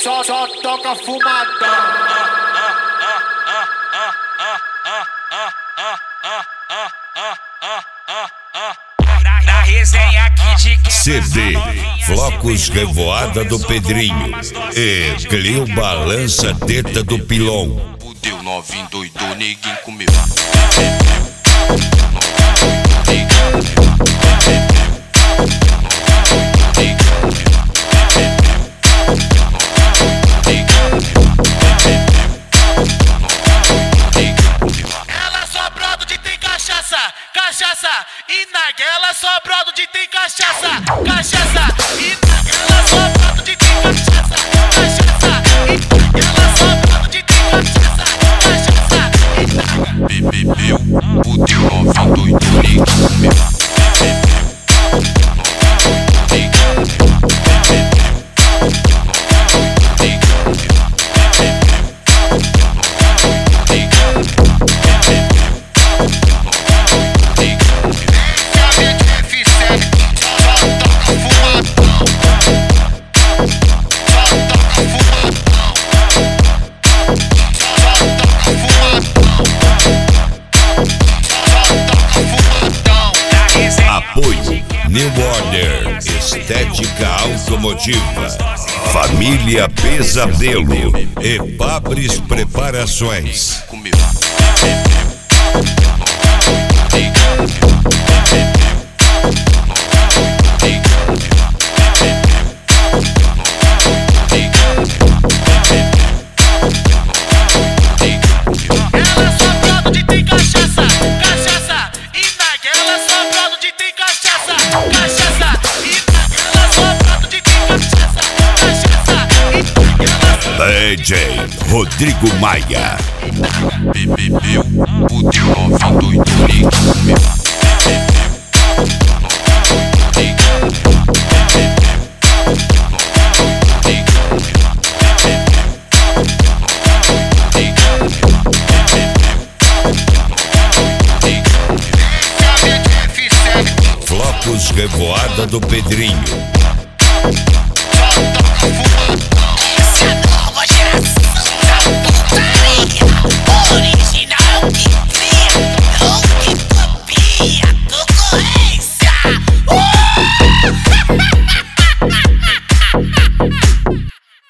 só toca fumadão. Na resenha aqui de CD Flocos Revoada do Pedrinho e Cleo Balança Teta do Pilon. Fudeu, novinho doidou, ninguém comeu. Ela só brodo de tem cachaça, cachaça e naguela só brodo de tem cachaça, cachaça e naguela só brodo de tem cachaça, cachaça e naguela só brodo de tem cachaça, cachaça e naguela. Bebeu, fudeu, novinho doidou, ninguém comeu. Apoio New Order Estética Automotiva, Família Pesadelo e Papres Preparações. Comeu. Ela só brodo de tem cachaça, cachaça e naguela só brodo de tem cachaça, cachaça e naguela só brodo de tem cachaça, cachaça e naguela. DJ Rodrigo Maia. Bebeu, fudeu, novinho doidou, ninguém comeu. Flocos Revoada do Pedrinho